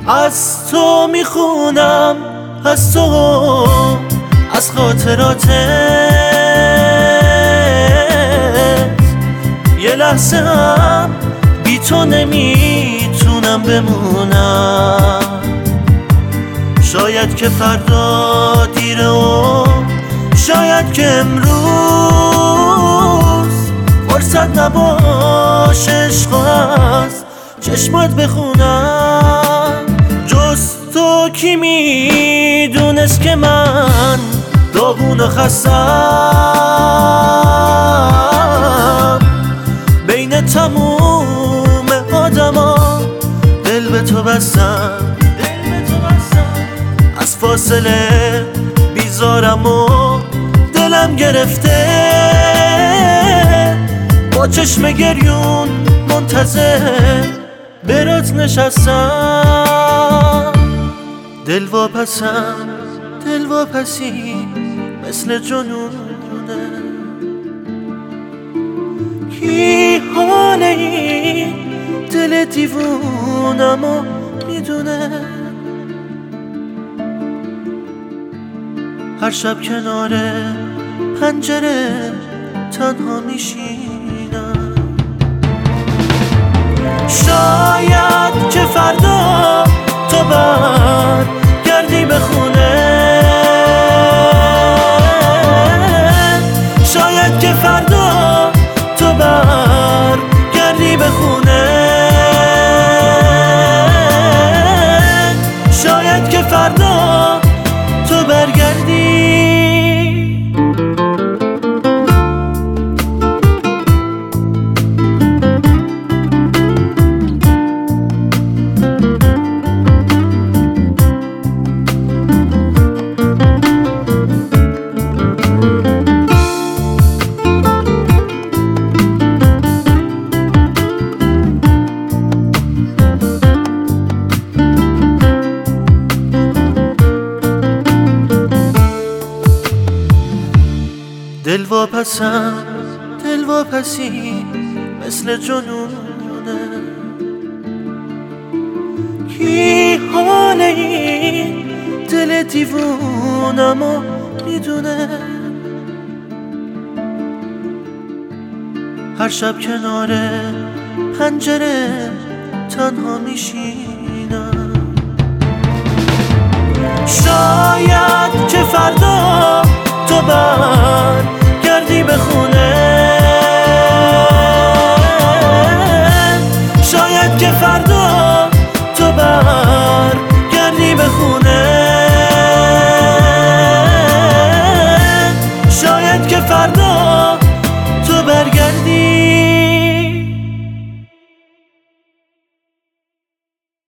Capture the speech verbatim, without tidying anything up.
از تو میخونم، از تو، از خاطراتت. یه لحظه هم بی تو نمیتونم بمونم. شاید که فردا دیره و شاید که امروز فرصت نباشه عشق از چشمات بخونم. جز تو کی میدونست که من داغون و خستم. بین تموم آدما دل به تو بستم. از فاصله بیزارم و دلم گرفته. با چشم گریون منتظر برات نشستم. دل واپسم، دل واپسی مثل جنونه. کی حال این دل دیوونمو میدونه. هر شب کنار پنجره تنها میشینم. شاید که فردا تو برگردی به خونه. شاید که فردا تو برگردی به خونه. شاید که فردا تو برگردی. دل واپسم، دل واپسی مثل جنونه. کی حال این دل دیوونمو میدونه. هر شب کنار پنجره تنها میشینم. شاید که فردا تو برگردی به خونه. شاید که فردا تو برگردی به خونه. شاید که فردا